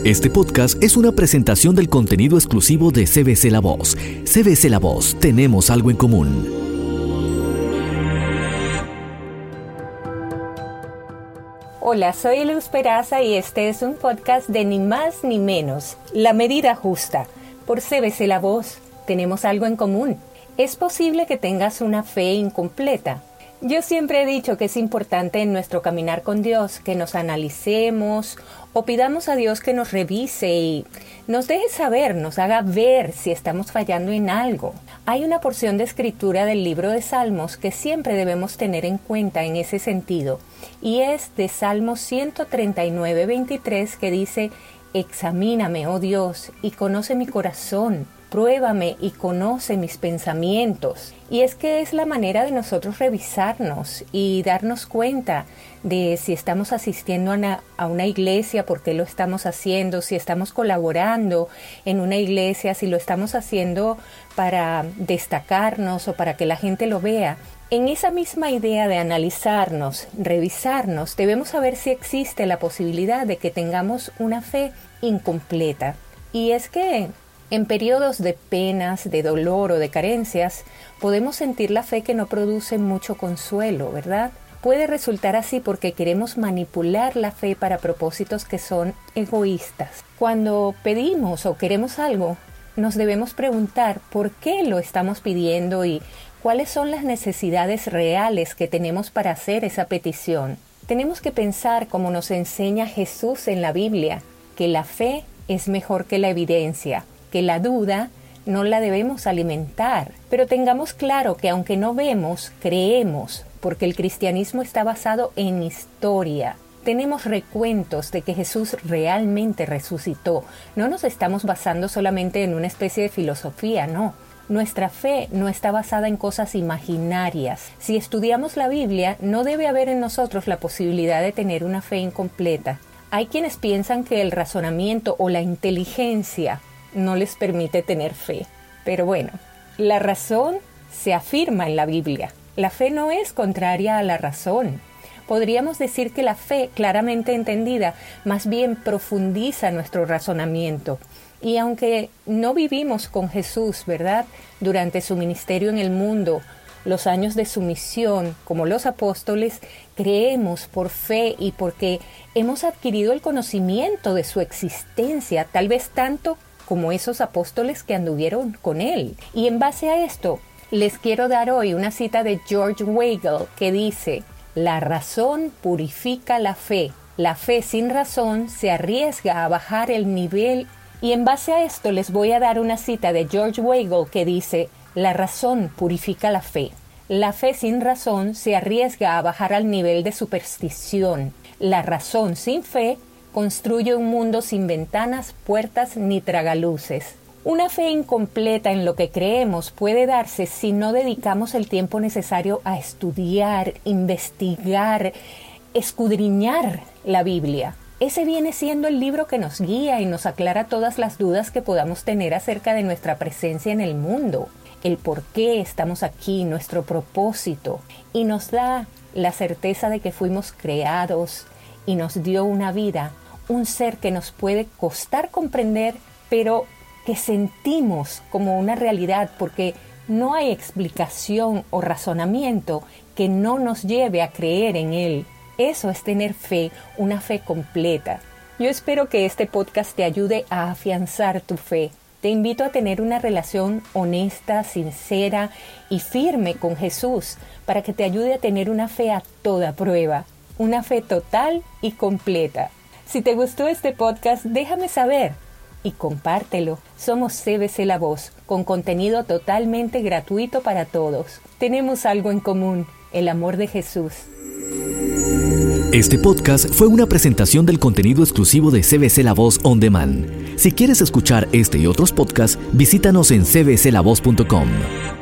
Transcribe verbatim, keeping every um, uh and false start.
Este podcast es una presentación del contenido exclusivo de C B C La Voz. C B C La Voz, tenemos algo en común. Hola, soy Luz Peraza y este es un podcast de ni más ni menos, La Medida Justa. Por C B C La Voz, tenemos algo en común. Es posible que tengas una fe incompleta. Yo siempre he dicho que es importante en nuestro caminar con Dios que nos analicemos o pidamos a Dios que nos revise y nos deje saber, nos haga ver si estamos fallando en algo. Hay una porción de escritura del libro de Salmos que siempre debemos tener en cuenta en ese sentido, y es de Salmos ciento treinta y nueve, veintitrés, que dice: «Examíname, oh Dios, y conoce mi corazón. Pruébame y conoce mis pensamientos». Y es que es la manera de nosotros revisarnos y darnos cuenta de si estamos asistiendo a una, a una iglesia, por qué lo estamos haciendo, si estamos colaborando en una iglesia, si lo estamos haciendo para destacarnos o para que la gente lo vea. En esa misma idea de analizarnos, revisarnos, debemos saber si existe la posibilidad de que tengamos una fe incompleta. Y es que en periodos de penas, de dolor o de carencias, podemos sentir la fe que no produce mucho consuelo, ¿verdad? Puede resultar así porque queremos manipular la fe para propósitos que son egoístas. Cuando pedimos o queremos algo, nos debemos preguntar por qué lo estamos pidiendo y cuáles son las necesidades reales que tenemos para hacer esa petición. Tenemos que pensar, como nos enseña Jesús en la Biblia, que la fe es mejor que la evidencia, que la duda no la debemos alimentar. Pero tengamos claro que aunque no vemos, creemos, porque el cristianismo está basado en historia. Tenemos recuentos de que Jesús realmente resucitó. No nos estamos basando solamente en una especie de filosofía, no. Nuestra fe no está basada en cosas imaginarias. Si estudiamos la Biblia, no debe haber en nosotros la posibilidad de tener una fe incompleta. Hay quienes piensan que el razonamiento o la inteligencia no les permite tener fe. Pero bueno, la razón se afirma en la Biblia. La fe no es contraria a la razón. Podríamos decir que la fe, claramente entendida, más bien profundiza nuestro razonamiento. Y aunque no vivimos con Jesús, ¿verdad?, durante su ministerio en el mundo, los años de su misión, como los apóstoles, creemos por fe y porque hemos adquirido el conocimiento de su existencia, tal vez tanto como esos apóstoles que anduvieron con él. Y en base a esto, les quiero dar hoy una cita de George Weigel que dice: «La razón purifica la fe. La fe sin razón se arriesga a bajar el nivel». Y en base a esto les voy a dar una cita de George Weigel que dice: «La razón purifica la fe. La fe sin razón se arriesga a bajar al nivel de superstición. La razón sin fe construye un mundo sin ventanas, puertas ni tragaluces». Una fe incompleta en lo que creemos puede darse si no dedicamos el tiempo necesario a estudiar, investigar, escudriñar la Biblia. Ese viene siendo el libro que nos guía y nos aclara todas las dudas que podamos tener acerca de nuestra presencia en el mundo, el por qué estamos aquí, nuestro propósito, y nos da la certeza de que fuimos creados y nos dio una vida, un ser que nos puede costar comprender, pero que sentimos como una realidad porque no hay explicación o razonamiento que no nos lleve a creer en él. Eso es tener fe, una fe completa. Yo espero que este podcast te ayude a afianzar tu fe. Te invito a tener una relación honesta, sincera y firme con Jesús para que te ayude a tener una fe a toda prueba, una fe total y completa. Si te gustó este podcast, déjame saber y compártelo. Somos C B C La Voz, con contenido totalmente gratuito para todos. Tenemos algo en común, el amor de Jesús. Este podcast fue una presentación del contenido exclusivo de C B C La Voz On Demand. Si quieres escuchar este y otros podcasts, visítanos en c b c la voz punto com.